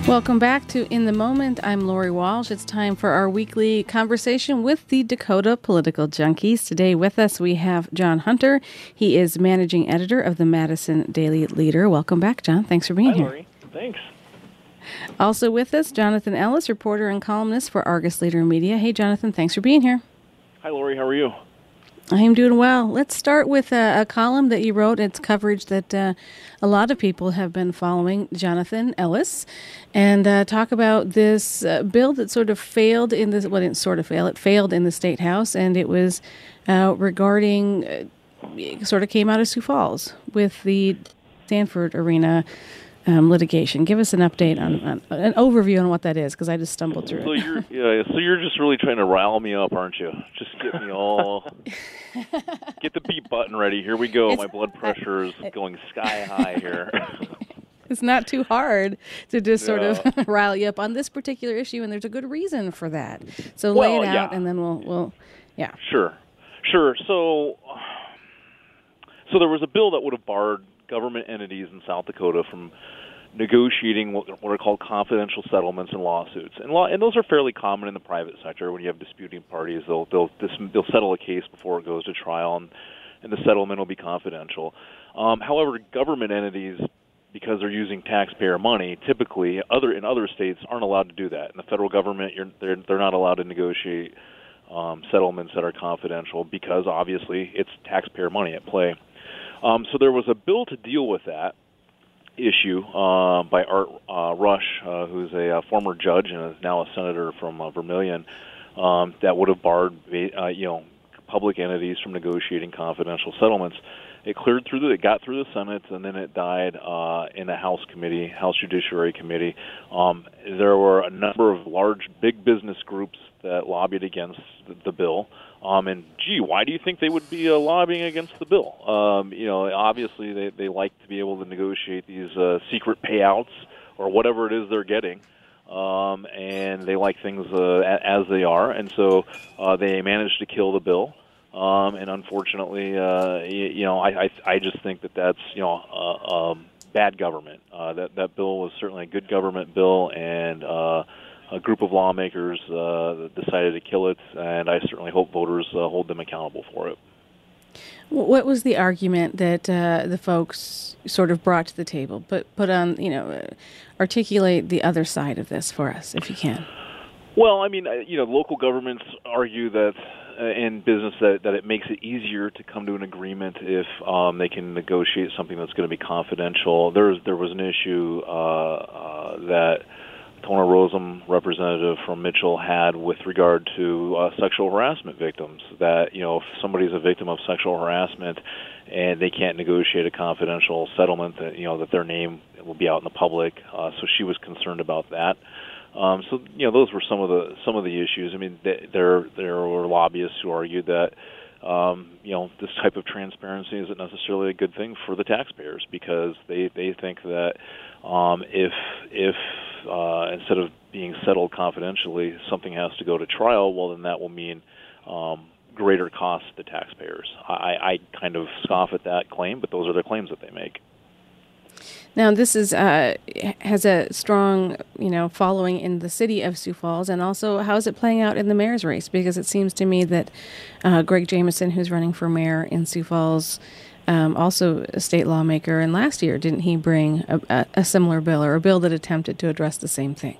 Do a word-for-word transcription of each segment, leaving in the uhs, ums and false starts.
Welcome back to In the Moment. I'm Lori Walsh. It's time for our weekly conversation with the Dakota Political Junkies. Today with us we have John Hunter. He is managing editor of the Madison Daily Leader. Welcome back, John. Thanks for being Hi, here. Lori. Thanks. Also with us, Jonathan Ellis, reporter and columnist for Argus Leader Media. Hey, Jonathan. Thanks for being here. Hi, Lori. How are you? I'm doing well. Let's start with a, a column that you wrote. It's coverage that uh, a lot of people have been following, Jonathan Ellis, and uh, talk about this uh, bill that sort of failed in this, well, it didn't sort of fail, it failed in the State House, and it was uh, regarding, uh, it sort of came out of Sioux Falls with the Sanford Arena Um, litigation. Give us an update on, on an overview on what that is, because I just stumbled through so it. You're, yeah, so you're just really trying to rile me up, aren't you? Just get me all, get the beat button ready. Here we go. It's, My blood pressure is I, going sky high here. It's not too hard to just sort yeah. of rile you up on this particular issue, and there's a good reason for that. So well, lay it out, yeah. and then we'll, we'll, yeah. Sure, sure. So, so there was a bill that would have barred government entities in South Dakota from negotiating what, what are called confidential settlements and lawsuits, and law, and those are fairly common in the private sector. When you have disputing parties, they'll they'll they'll settle a case before it goes to trial, and, and the settlement will be confidential. Um, however, government entities, because they're using taxpayer money, typically other in other states aren't allowed to do that. In the federal government, you're, they're they're not allowed to negotiate um, settlements that are confidential because obviously it's taxpayer money at play. Um, so there was a bill to deal with that issue uh, by Art uh, Rush, uh, who's a, a former judge and is now a senator from uh, Vermilion, um, that would have barred uh, you know public entities from negotiating confidential settlements. It cleared through the, it got through the Senate, and then it died uh, in the House committee, House Judiciary Committee. Um, there were a number of large, big business groups that lobbied against the, the bill. Um, and, gee, why do you think they would be uh, lobbying against the bill? Um, you know, obviously they, they like to be able to negotiate these uh, secret payouts or whatever it is they're getting. Um, and they like things uh, as they are. And so uh, they managed to kill the bill. Um, and unfortunately, uh, you, you know, I, I I just think that that's you know uh, um, bad government. Uh, that that bill was certainly a good government bill, and uh, a group of lawmakers uh, decided to kill it. And I certainly hope voters uh, hold them accountable for it. What was the argument that uh, the folks sort of brought to the table? But put on, you know, uh, articulate the other side of this for us, if you can. Well, I mean, you know, local governments argue that. Uh, in business that, that it makes it easier to come to an agreement if um, they can negotiate something that's going to be confidential. There's there was an issue uh, uh, that Tona Rosem, representative from Mitchell, had with regard to uh, sexual harassment victims. That you know, if somebody's a victim of sexual harassment and they can't negotiate a confidential settlement, that you know that their name will be out in the public. Uh, so she was concerned about that. Um, so you know those were some of the some of the issues. I mean, th- there there were lobbyists who argued that um, you know this type of transparency isn't necessarily a good thing for the taxpayers because they, they think that um, if if uh, instead of being settled confidentially, something has to go to trial, well then that will mean um, greater costs to taxpayers. I, I kind of scoff at that claim, but those are the claims that they make. Now, this is uh, has a strong, you know, following in the city of Sioux Falls, and also how is it playing out in the mayor's race? Because it seems to me that uh, Greg Jamieson, who's running for mayor in Sioux Falls, um, also a state lawmaker, and last year didn't he bring a, a, a similar bill or a bill that attempted to address the same thing?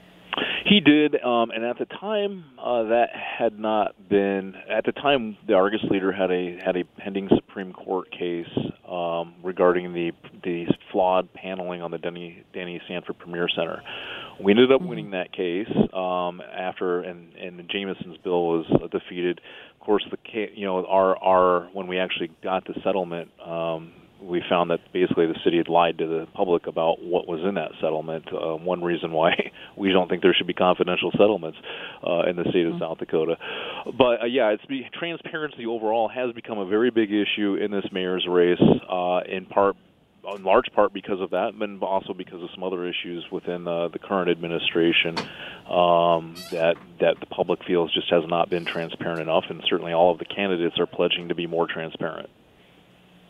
He did, um, and at the time, uh, that had not been. At the time, the Argus Leader had a had a pending Supreme Court case um, regarding the the flawed paneling on the Danny Danny Sanford Premier Center. We ended up winning that case um, after, and and Jamison's bill was uh, defeated. Of course, the you know our our when we actually got the settlement. Um, we found that basically the city had lied to the public about what was in that settlement. Uh, one reason why we don't think there should be confidential settlements uh, in the state of mm-hmm. South Dakota. But uh, yeah, it's be, transparency overall has become a very big issue in this mayor's race, uh, in part, in large part because of that, but also because of some other issues within uh, the current administration um, that that the public feels just has not been transparent enough, and certainly all of the candidates are pledging to be more transparent.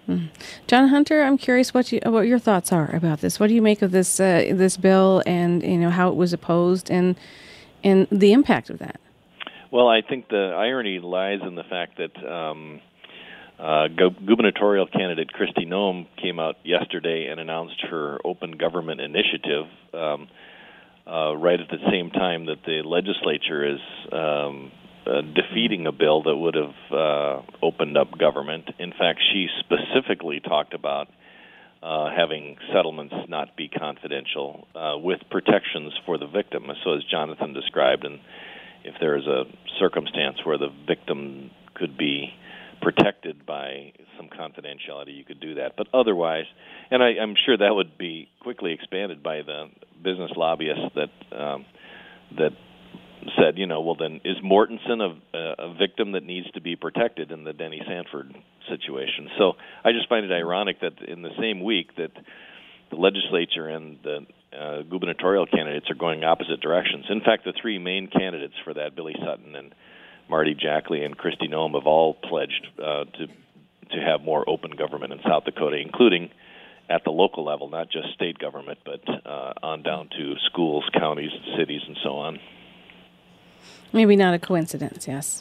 Mm. John Hunter, I'm curious what you what your thoughts are about this. What do you make of this uh, this bill, and you know how it was opposed, and and the impact of that? Well, I think the irony lies in the fact that um, uh, gu- gubernatorial candidate Kristi Noem came out yesterday and announced her open government initiative um, uh, right at the same time that the legislature is um, uh, defeating a bill that would have uh, opened up government. In fact, she specifically talked about uh, having settlements not be confidential uh, with protections for the victim, so as Jonathan described. And if there is a circumstance where the victim could be protected by some confidentiality, you could do that. But otherwise, and I, I'm sure that would be quickly expanded by the business lobbyists that um, that said, you know, well then, is Mortensen a, a victim that needs to be protected in the Denny Sanford situation? So I just find it ironic that in the same week that the legislature and the uh, gubernatorial candidates are going opposite directions. In fact, the three main candidates for that, Billy Sutton and Marty Jackley and Kristi Noem, have all pledged uh, to to have more open government in South Dakota, including at the local level, not just state government, but uh, on down to schools, counties, cities, and so on. Maybe not a coincidence, yes.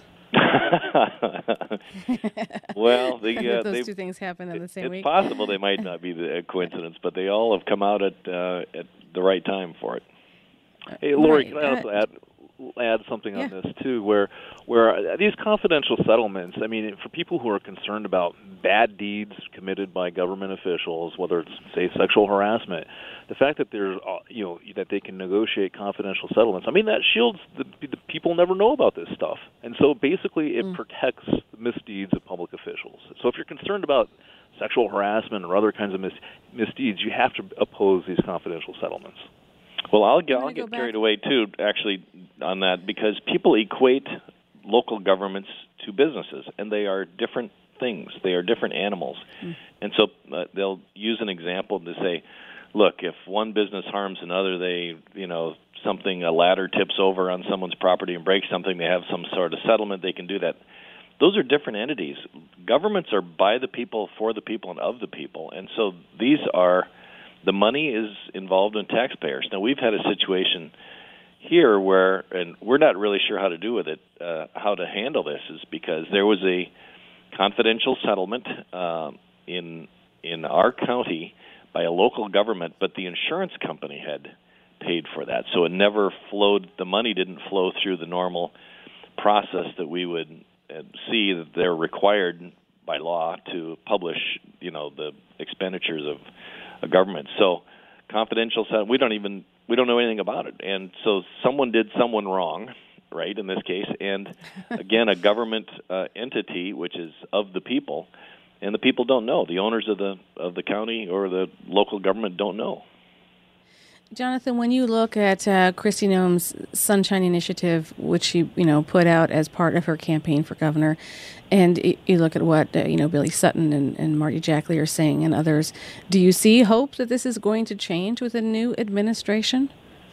Well, the, uh, those two things happen in the same it's week. It's possible they might not be the, a coincidence, but they all have come out at uh, at the right time for it. Hey, Lori, Right. can I also Uh, add add something yeah. on this too? Where where these confidential settlements, I mean, for people who are concerned about bad deeds committed by government officials, whether it's say sexual harassment, the fact that there's uh, you know that they can negotiate confidential settlements, I mean, that shields the, the people never know about this stuff, and so basically it Mm. protects the misdeeds of public officials. So if you're concerned about sexual harassment or other kinds of mis- misdeeds, you have to oppose these confidential settlements. Well, I'll get, I'm I'll gonna go get back- carried away, too, actually, on that, because people equate local governments to businesses, and they are different things. They are different animals. Mm. And so uh, they'll use an example to say, look, if one business harms another, they, you know, something, a ladder tips over on someone's property and breaks something, they have some sort of settlement, they can do that. Those are different entities. Governments are by the people, for the people, and of the people. And so these are... The money is involved in taxpayers. Now, we've had a situation here where, and we're not really sure how to do with it, uh, how to handle this, is because there was a confidential settlement uh, in in our county by a local government, but the insurance company had paid for that. So it never flowed, the money didn't flow through the normal process that we would uh, see that they're required by law to publish, you know, the expenditures of a government. So confidential, we don't even, we don't know anything about it. And so someone did someone wrong, right, in this case. And again, a government uh, entity, which is of the people, and the people don't know. The owners of the of the county or the local government don't know. Jonathan, when you look at uh, Kristi Noem's Sunshine Initiative, which she, you know, put out as part of her campaign for governor, and y- you look at what, uh, you know, Billy Sutton and, and Marty Jackley are saying and others, do you see hope that this is going to change with a new administration?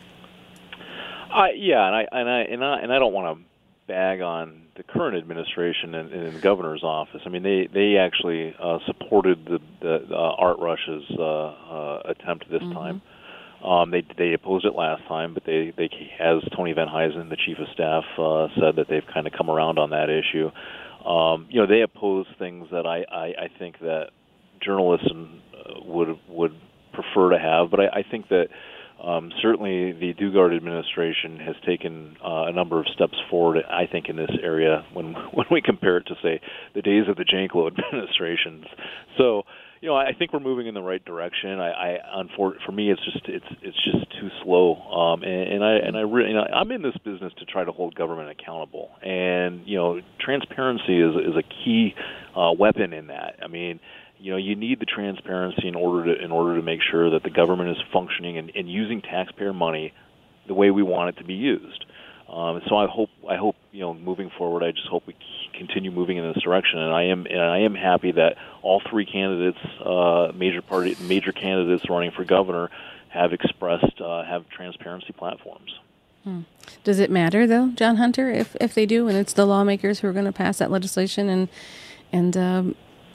Uh, yeah, and I and I and I and I don't want to bag on the current administration and, and the governor's office. I mean, they they actually uh, supported the, the uh, Art Rush's uh, uh, attempt this mm-hmm. time. Um, they they opposed it last time, but they, they as Tony Van Huysen, the chief of staff, uh, said that they've kind of come around on that issue. Um, you know, they oppose things that I, I, I think that journalists would would prefer to have, but I, I think that um, certainly the Dugard administration has taken uh, a number of steps forward, I think, in this area when when we compare it to, say, the days of the Janklow administrations. So, you know, I think we're moving in the right direction. I, I unfor- for me, it's just it's it's just too slow. Um, and, and I and I really, you know, I'm in this business to try to hold government accountable, and you know, transparency is is a key uh, weapon in that. I mean, you know, you need the transparency in order to in order to make sure that the government is functioning and, and using taxpayer money the way we want it to be used. Um, so I hope, I hope, you know, moving forward, I just hope we continue moving in this direction. And I am, and I am happy that all three candidates, uh, major party, major candidates running for governor, have expressed uh, have transparency platforms. Hmm. Does it matter though, John Hunter, if if they do, and it's the lawmakers who are going to pass that legislation and and um,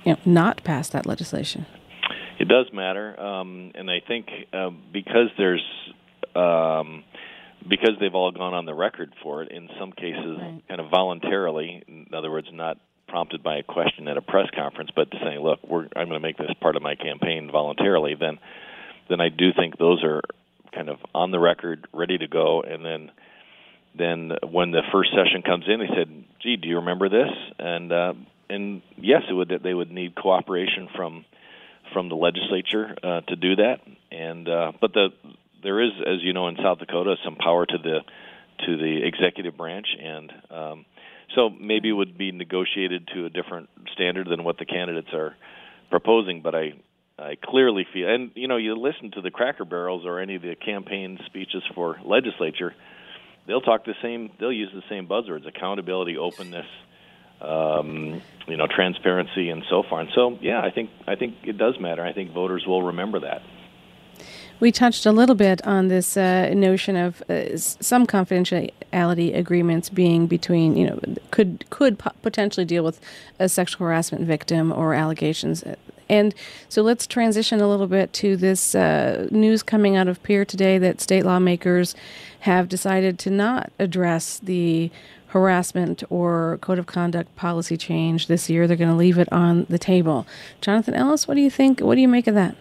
you know, not pass that legislation? It does matter, um, and I think uh, because there's um, because they've all gone on the record for it, in some cases right. kind of voluntarily, in other words, not prompted by a question at a press conference, but saying, look, we're, I'm going to make this part of my campaign voluntarily, then then I do think those are kind of on the record, ready to go, and then then when the first session comes in, they said, gee, do you remember this? And uh, and yes, it would they would need cooperation from from the legislature uh, to do that. And uh, but the there is, as you know, in South Dakota, some power to the to the executive branch, and um, so maybe it would be negotiated to a different standard than what the candidates are proposing. But I I clearly feel, and you know, you listen to the Cracker Barrels or any of the campaign speeches for legislature, they'll talk the same, they'll use the same buzzwords: accountability, openness, um, you know, transparency, and so far. And so, yeah, I think I think it does matter. I think voters will remember that. We touched a little bit on this uh, notion of uh, some confidentiality agreements being between, you know, could could po- potentially deal with a sexual harassment victim or allegations. And so let's transition a little bit to this uh, news coming out of Pierre today that state lawmakers have decided to not address the harassment or code of conduct policy change this year. They're going to leave it on the table. Jonathan Ellis, what do you think? What do you make of that?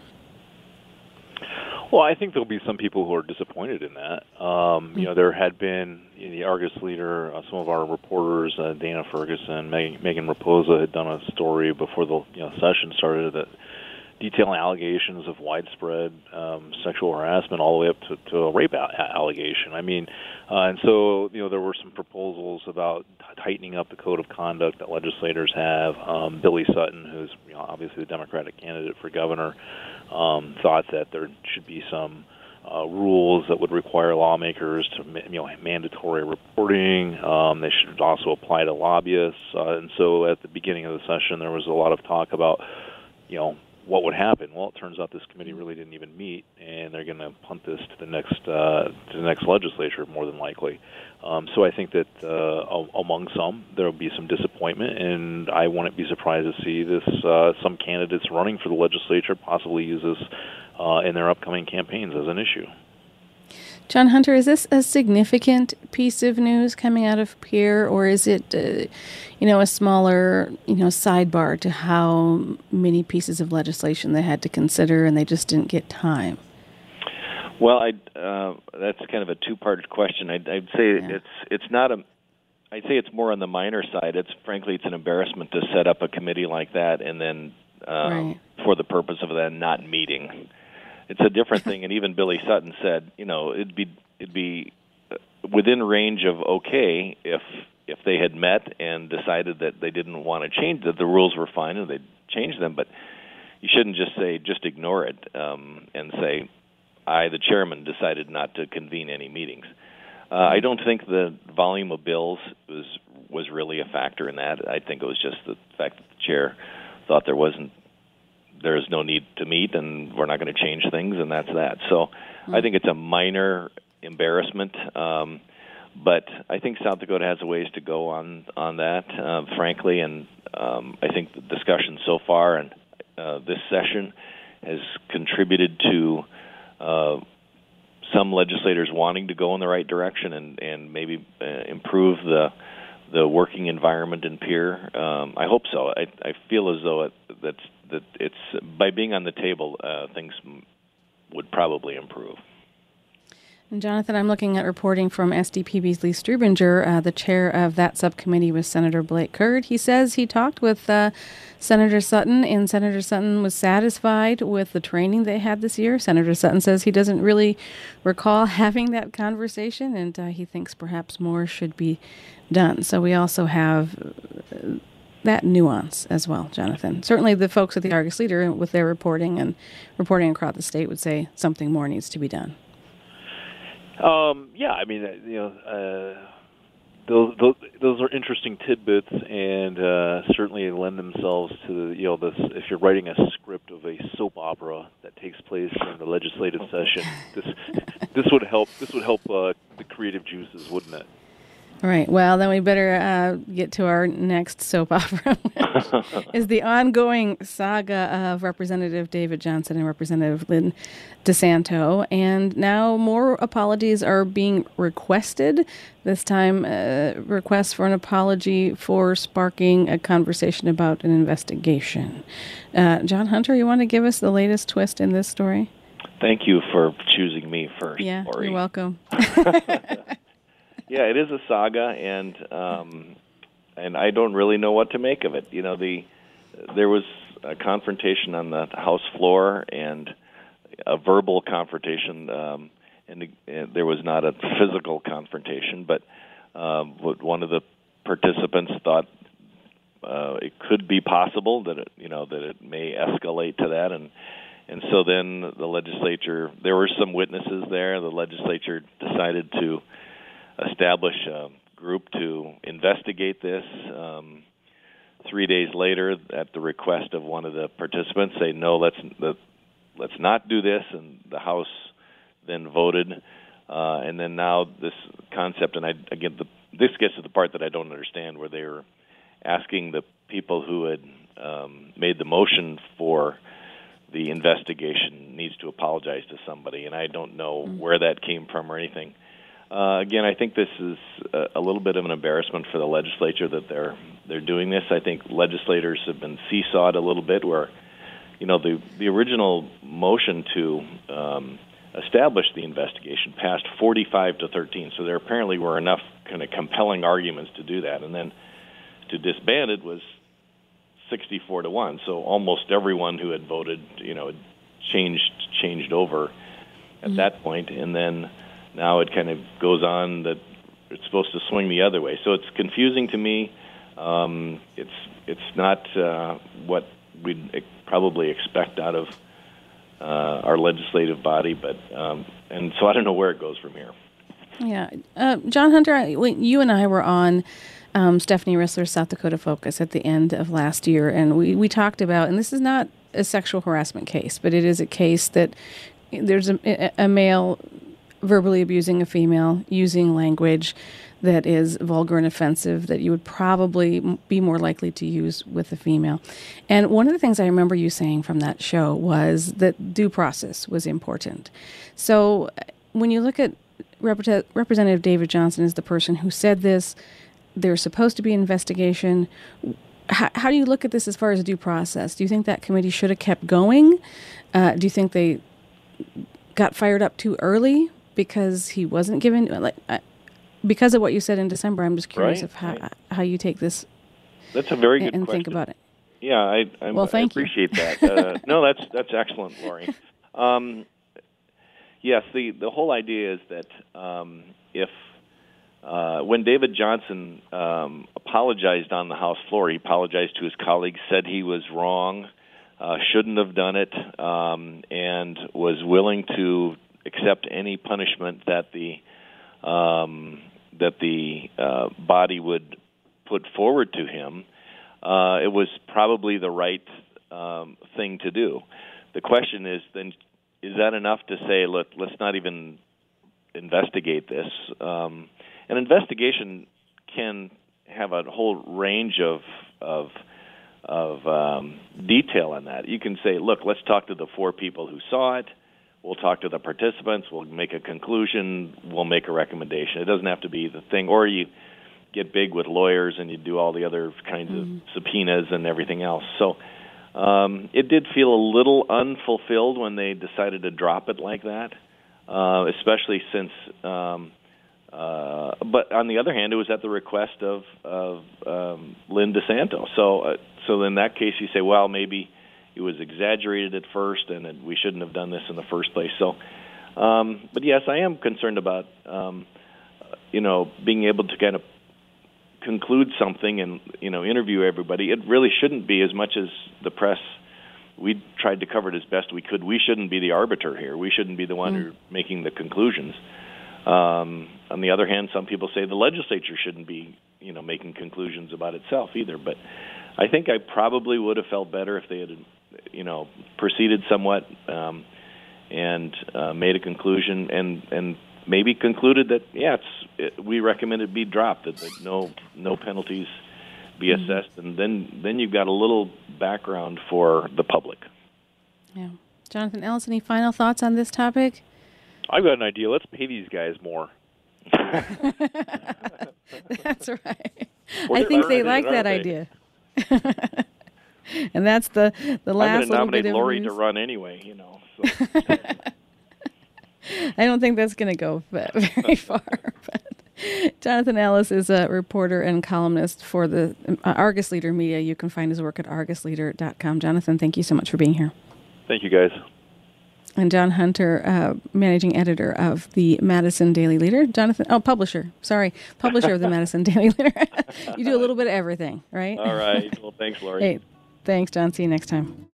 Well, I think there'll be some people who are disappointed in that. Um, you know, there had been in the Argus Leader, uh, some of our reporters, uh, Dana Ferguson, Meg- Megan Raposa, had done a story before the you know session started that detailing allegations of widespread um, sexual harassment all the way up to, to a rape a- allegation. I mean, uh, and so you know there were some proposals about t- tightening up the code of conduct that legislators have. Um, Billy Sutton, who's you know, obviously the Democratic candidate for governor, um, thought that there should be some uh, rules that would require lawmakers to you know mandatory reporting. Um, they should also apply to lobbyists. Uh, and so at the beginning of the session, there was a lot of talk about you know. what would happen? Well, it turns out this committee really didn't even meet, and they're going to punt this to the next uh, to the next legislature, more than likely. Um, so I think that uh, among some there will be some disappointment, and I wouldn't be surprised to see this uh, some candidates running for the legislature possibly use this uh, in their upcoming campaigns as an issue. John Hunter, is this a significant piece of news coming out of Pierre, or is it, uh, you know, a smaller, you know, sidebar to how many pieces of legislation they had to consider and they just didn't get time? Well, I uh, that's kind of a two-part question. I'd, I'd say yeah. it's it's not a. I'd say it's more on the minor side. It's frankly, it's an embarrassment to set up a committee like that and then um, right. for the purpose of then not meeting. It's a different thing, and even Billy Sutton said, you know, it'd be it'd be within range of okay if if they had met and decided that they didn't want to change that the rules were fine and they'd change them, but you shouldn't just say just ignore it um, and say I, the chairman, decided not to convene any meetings. Uh, I don't think the volume of bills was was really a factor in that. I think it was just the fact that the chair thought there wasn't. There is no need to meet, and we're not going to change things, and that's that. So mm-hmm. I think it's a minor embarrassment, um, but I think South Dakota has a ways to go on on that, uh, frankly, and um, I think the discussion so far and uh, this session has contributed to uh, some legislators wanting to go in the right direction and, and maybe uh, improve the the working environment in Pierre. Um, I hope so. I, I feel as though it, that's that it's by being on the table, uh, things would probably improve. And Jonathan, I'm looking at reporting from S D P B's Lee Strubinger. Uh, the chair of that subcommittee was Senator Blake Curd. He says he talked with uh, Senator Sutton, and Senator Sutton was satisfied with the training they had this year. Senator Sutton says he doesn't really recall having that conversation, and uh, he thinks perhaps more should be done. So we also have Uh, that nuance as well, Jonathan. Certainly the folks at the Argus Leader with their reporting and reporting across the state would say something more needs to be done. Um, yeah, I mean, you know, uh, those, those those are interesting tidbits, and uh, certainly lend themselves to the, you know, this. If you're writing a script of a soap opera that takes place during the legislative session, this this would help. This would help uh, the creative juices, wouldn't it? All right. Well, then we better uh, get to our next soap opera, which is the ongoing saga of Representative David Johnson and Representative Lynn DeSanto. And now more apologies are being requested. This time, uh, requests for an apology for sparking a conversation about an investigation. Uh, John Hunter, you want to give us the latest twist in this story? Thank you for choosing me first, Yeah, Lori. You're welcome. Yeah, it is a saga, and um, and I don't really know what to make of it. You know, the there was a confrontation on the House floor and a verbal confrontation, um, and, the, and there was not a physical confrontation. But um, what one of the participants thought uh, it could be possible that it, you know that it may escalate to that, and and so then the legislature, there were some witnesses there. The legislature decided to establish a group to investigate this. Um, three days later, at the request of one of the participants, say no, let's let's not do this, and the House then voted. Uh, and then now this concept, and I again, the, this gets to the part that I don't understand, where they were asking the people who had um, made the motion for the investigation needs to apologize to somebody, and I don't know mm-hmm. where that came from or anything. Uh, again, I think this is a, a little bit of an embarrassment for the legislature that they're they're doing this. I think legislators have been seesawed a little bit, where, you know, the the original motion to um, establish the investigation passed forty-five to thirteen. So there apparently were enough kind of compelling arguments to do that, and then to disband it was sixty-four to one. So almost everyone who had voted, you know, had changed changed over at mm-hmm. that point, and then now it kind of goes on that it's supposed to swing the other way. So it's confusing to me. Um, it's it's not uh, what we'd probably expect out of uh, our legislative body, but um, and so I don't know where it goes from here. Yeah, uh, John Hunter, you and I were on um, Stephanie Rissler's South Dakota Focus at the end of last year, and we, we talked about, and this is not a sexual harassment case, but it is a case that there's a, a male verbally abusing a female, using language that is vulgar and offensive that you would probably be more likely to use with a female. And one of the things I remember you saying from that show was that due process was important. So when you look at Rep- Representative David Johnson as the person who said this, there's supposed to be an investigation. How, how do you look at this as far as due process? Do you think that committee should have kept going? Uh, do you think they got fired up too early because he wasn't given, like, uh, because of what you said in December? I'm just curious right, of how right. how you take this. That's a very good and question. think about it. Yeah, I, I, well, thank I appreciate you. that. Uh, no, that's that's excellent, Lori. Um, yes, the the whole idea is that um, if uh, when David Johnson um, apologized on the House floor, he apologized to his colleagues, said he was wrong, uh, shouldn't have done it, um, and was willing to accept any punishment that the um, that the uh, body would put forward to him. Uh, it was probably the right um, thing to do. The question is then, is that enough to say, look, let's not even investigate this? Um, an investigation can have a whole range of of, of um, detail on that. You can say, look, let's talk to the four people who saw it. We'll talk to the participants. We'll make a conclusion. We'll make a recommendation. It doesn't have to be the thing. Or you get big with lawyers and you do all the other kinds mm-hmm. of subpoenas and everything else. So um, it did feel a little unfulfilled when they decided to drop it like that, uh, especially since um, uh, but on the other hand, it was at the request of, of um, Lynn DeSanto. So, uh, so in that case, you say, well, maybe it was exaggerated at first, and it, we shouldn't have done this in the first place. So, um, but yes, I am concerned about, um, you know, being able to kind of conclude something and, you know, interview everybody. It really shouldn't be, as much as the press, we tried to cover it as best we could. We shouldn't be the arbiter here. We shouldn't be the one mm. who's making the conclusions. Um, on the other hand, some people say the legislature shouldn't be, you know, making conclusions about itself either. But I think I probably would have felt better if they had, you know, proceeded somewhat um, and uh, made a conclusion and, and maybe concluded that yeah, it's it, we recommend it be dropped, that, that no no penalties be assessed, mm-hmm. and then then you've got a little background for the public. Yeah, Jonathan Ellis, any final thoughts on this topic? I've got an idea. Let's pay these guys more. That's right. I think they like that idea. And that's the the last I'm little bit of I'm going to nominate Lori news. to run anyway, you know. So. I don't think that's going to go very far. But Jonathan Ellis is a reporter and columnist for the uh, Argus Leader Media. You can find his work at argus leader dot com. Jonathan, thank you so much for being here. Thank you, guys. And John Hunter, uh, managing editor of the Madison Daily Leader. Jonathan, oh, publisher. Sorry, publisher of the Madison Daily Leader. You do a little bit of everything, right? All right. Well, thanks, Lori. Hey, thanks, John. See you next time.